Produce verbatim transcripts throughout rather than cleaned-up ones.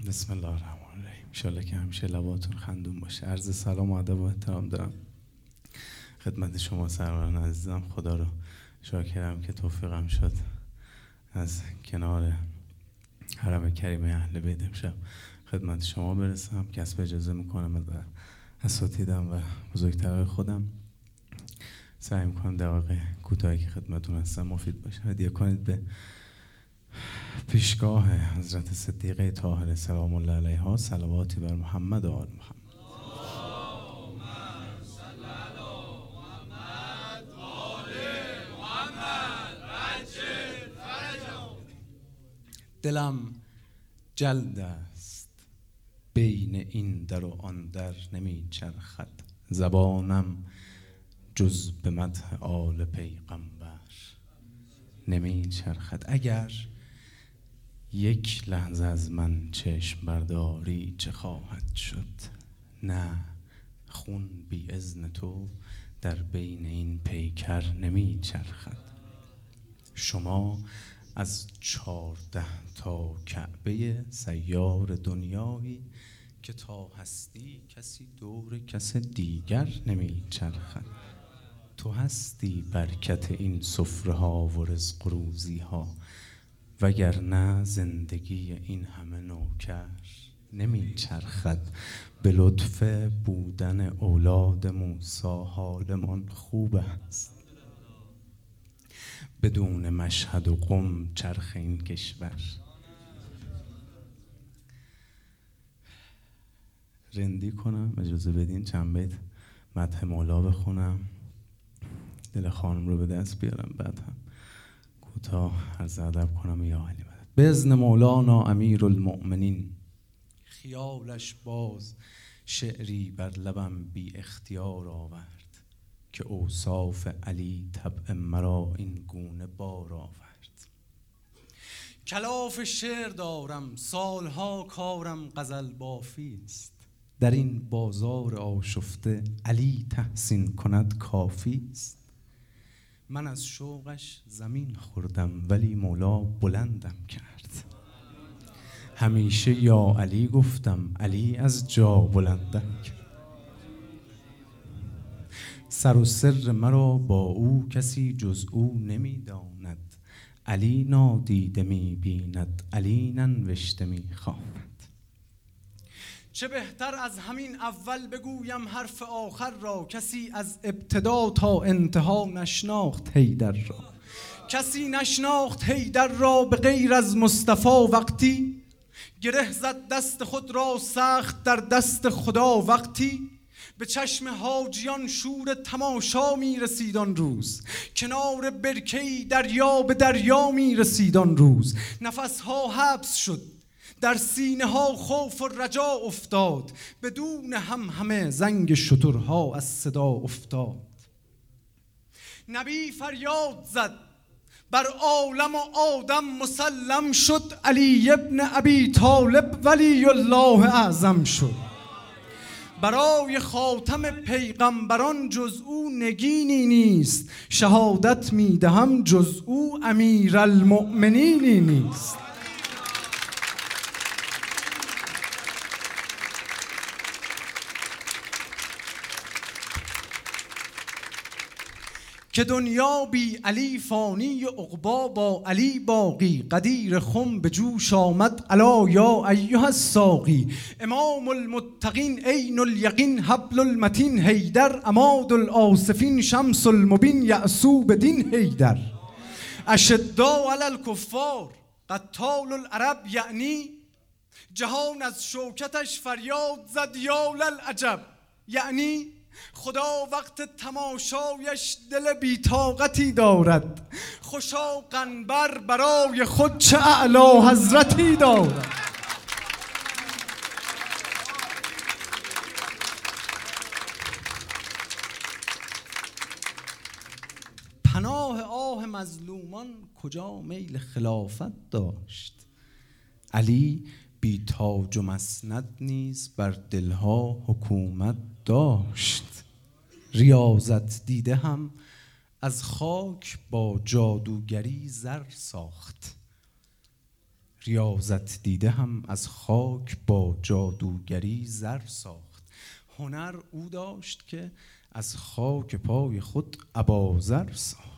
بسم الله الرحمن الرحیم. انشالله که همیشه لباتون خندون باشه. عرض سلام و ادب و احترام دارم خدمت شما سروران عزیزم. خدا رو شاکرم که توفیقم شد از کنار حرم کریم اهل بیت امشب خدمت شما برسم. کسب اجازه میکنم از اساتیدم و بزرگترهای خودم سعی میکنم دقایق کوتاهی که خدمتتون هستم مفید باشه. هدیه کنید به پیشگاه حضرت صدیقه طاهره سلام الله علیها صلواتی بر محمد و آل محمد. دلم جلد است بین این در و آن در نمی چرخد، زبانم جز به مدح آل پیغمبر نمی چرخد. اگر یک لحظه از من چشم برداری چه خواهد شد؟ نه، خون بی اذن تو در بین این پیکر نمی چرخد. شما از چارده تا کعبه سیار دنیایی که تا هستی کسی دور کس دیگر نمی چرخد. تو هستی برکت این سفره ها و رزق و روزی ها، وگرنه زندگی این همه نوکر نمی چرخد. به لطف بودن اولاد موسی حالمان خوب است، بدون مشهد و قم چرخ این کشور. رندی کنم، اجازه بدین چند بیت مدح مولا بخونم، دل خانم رو به دست بیارم، بعد هم کوتاه عرض ادب کنم. یا علی مدد. به اذن مولانا امیر المؤمنین، خیالش باز شعری بر لبم بی اختیار آورد که اوصاف علی طبع مرا این گونه بار آورد. کلاف شعر دارم سالها کارم غزل بافی است، در این بازار آشفته علی تحسین کند کافی است. من از شوقش زمین خوردم ولی مولا بلندم کرد، همیشه یا علی گفتم علی از جا بلندم کرد. سر و سر مرا با او کسی جز او نمی داند، علی نادیده می بیند علی ننوشته می خواند. چه بهتر از همین اول بگویم حرف آخر را، کسی از ابتدا تا انتها نشناخت حیدر را. کسی نشناخت حیدر را به غیر از مصطفی وقتی گره زد دست خود را سخت در دست خدا وقتی. به چشم حاجیان شور تماشا می رسید آن روز، کنار برکه‌ای دریا به دریا می رسید آن روز. نفسها حبس شد در سینه ها خوف و رجا افتاد، بدون هم همه زنگ شترها از صدا افتاد. نبی فریاد زد بر عالم و آدم مسلم شد، علی ابن ابی طالب ولی الله اعظم شد. برای خاتم پیغمبران جز او نگینی نیست، شهادت میدهم جز او امیرالمؤمنینی نیست. که دنیا بی علی فانی و عقبا با علی باقی، قدیر خم به جوش آمد الا یا ایها الساقی. امام المتقین عین الیقین حبل المتین حیدر، عماد الآصفین شمس المبین یعصوب دین حیدر. اشداء علی الکفار قتال العرب، یعنی جهان از شوکتش فریاد زد یا للعجب، یعنی خدا وقت تماشایش دل بی‌طاقتی دارد، خوشا قنبر برای خود چه اعلی حضرتی دارد. پناه آه مظلومان کجا میل خلافت داشت، علی بی تاج و مسند نیز بر دلها حکومت داشت. ریاضت دیده هم از خاک با جادوگری زر ساخت، ریاضت دیده هم از خاک با جادوگری زر ساخت. هنر او داشت که از خاک پای خود ابازر ساخت.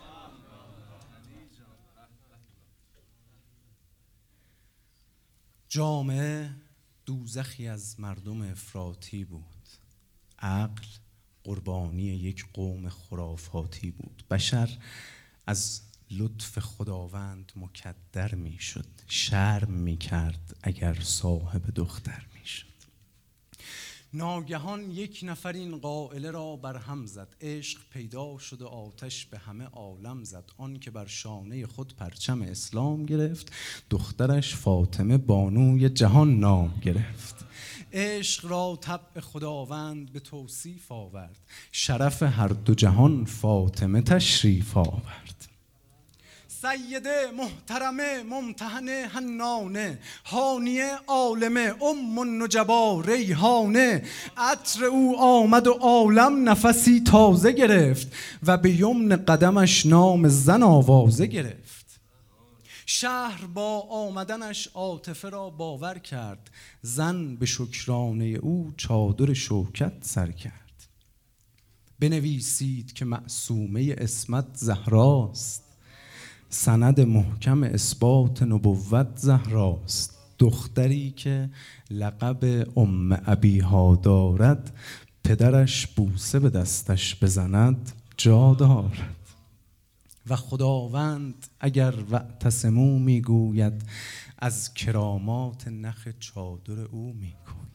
جامعه دوزخی از مردم افراطی بود. عقل قربانی یک قوم خرافاتی بود. بشر از لطف خداوند مکدر می شد. شرم می کرد اگر صاحب دختر می شد. ناگهان یک نفر این قائله را بر هم زد. عشق پیدا شد و آتش به همه عالم زد. آن که بر شانه خود پرچم اسلام گرفت، دخترش فاطمه بانوی جهان نام گرفت. عشق را طبع خداوند به توصیف آورد، شرف هر دو جهان فاطمه تشریف آورد. سیده محترمه ممتحنه حنانه، حانیه عالمه ام النجبا ریحانه. عطر او آمد و عالم نفسی تازه گرفت، و به یمن قدمش نام زن آوازه گرفت. شهر با آمدنش عاطفه را باور کرد، زن به شکرانه او چادر شوکت سر کرد. بنویسید که معصومه عصمت زهراست، سند محکم اثبات نبوت زهراست. دختری که لقب ام ابیها دارد، پدرش بوسه به دستش بزند جا دارد. و خداوند اگر واعتصموا میگوید، از کرامات نخ چادر او میگوید.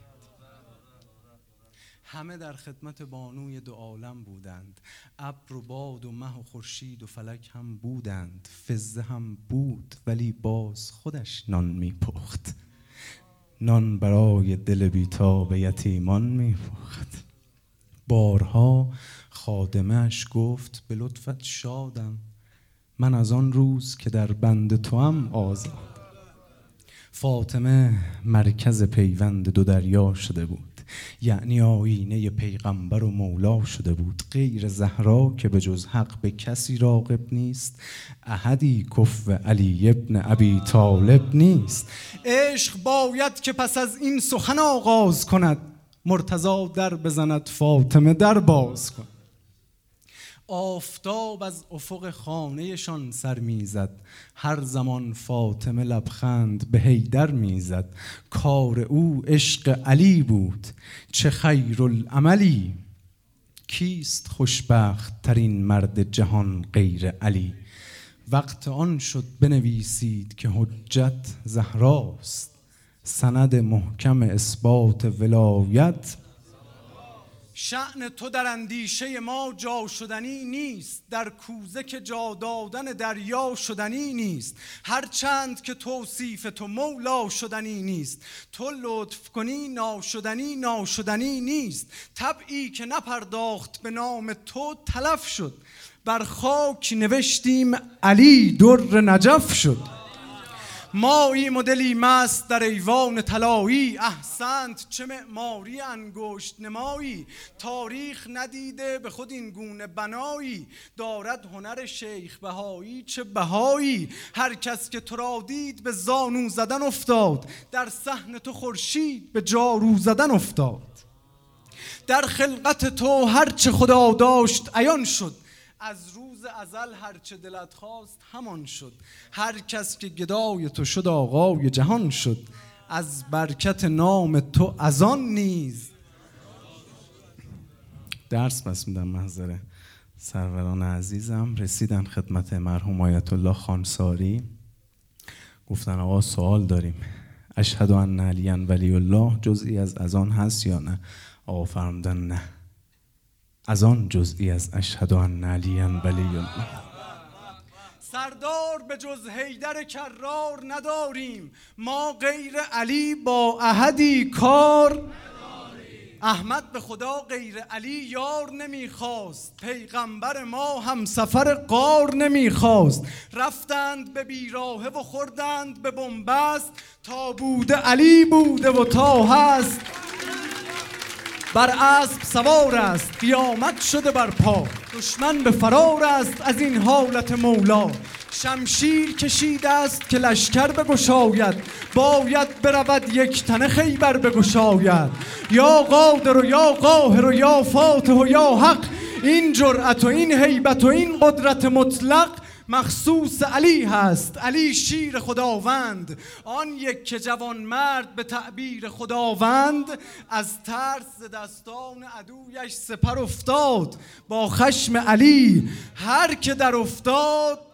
همه در خدمت بانوی دو عالم بودند. ابر و باد و مه و خورشید و فلک هم بودند. فزه هم بود ولی باز خودش نان میپخت. نان برای دل بیتاب یتیمان میپخت. بارها خادمش گفت به لطفت شادم، من از آن روز که در بند توام آزاد. فاطمه مرکز پیوند دو دریا شده بود، یعنی آینه پیغمبر و مولا شده بود. غیر زهرا که به جز حق به کسی راغب نیست، احدی کفو علی ابن ابی طالب نیست. عشق باید که پس از این سخن آغاز کند، مرتضی در بزند فاطمه در باز کند. آفتاب از افق خانهشان سر میزد، هر زمان فاطمه لبخند به حیدر میزد. کار او عشق علی بود چه خیرالعملی، کیست خوشبخت ترین مرد جهان غیر علی. وقت آن شد بنویسید که حجت زهراست، سند محکم اثبات ولایت. شأن تو در اندیشه ما جا شدنی نیست، در کوزه که جا دادن دریا شدنی نیست. هر چند که توصیف تو مولا شدنی نیست، تو لطف کنی ناشدنی ناشدنی نیست. طبعی که نپرداخت به نام تو تلف شد، بر خاک نوشتیم علی در نجف شد. مایی مدلی مست در ایوان طلایی، احسنت چه معماری انگشت نمایی. تاریخ ندیده به خود این گونه بنایی، دارد هنر شیخ بهایی چه بهایی. هر کس که تو را دید به زانو زدن افتاد، در صحن تو خورشید به جارو زدن افتاد. در خلقت تو هر چه خدا داشت عیان شد، از روز ازل هرچه دلت خواست همان شد. هر کس که گدای تو شد آقای جهان شد، از برکت نام تو از آن نیز. درس پس میدم محضر سروران عزیزم. رسیدن خدمت مرحوم آیت الله خانساری، گفتن آقا سوال داریم، اشهد ان علی ولی الله جزئی از اذان هست یا نه؟ آقا فرمودن نه، از آن جزئی از اشهد ان علی ولی الله. سردار به جز حیدر کرار نداریم، ما غیر علی با احدی کار نداریم. احمد به خدا غیر علی یار نمیخواست، پیغمبر ما هم سفر غار نمیخواست. رفتند به بیراهه و خوردند به بنبست، تا بوده علی بوده و تا هست بر اسب سوار است، قیامت شده بر پا. دشمن به فرار است از این حالت مولا، شمشیر کشیده است که لشکر بگشاید، باید برود یک تنه خیبر بگشاید. یا قادر و یا قاهر و یا فاتح و یا حق، این جرأت و این هیبت و این قدرت مطلق مخصوص علی هست. علی شیر خداوند، آن یک که جوان مرد به تعبیر خداوند. از ترس دستان عدویش سپر افتاد، با خشم علی هر که در افتاد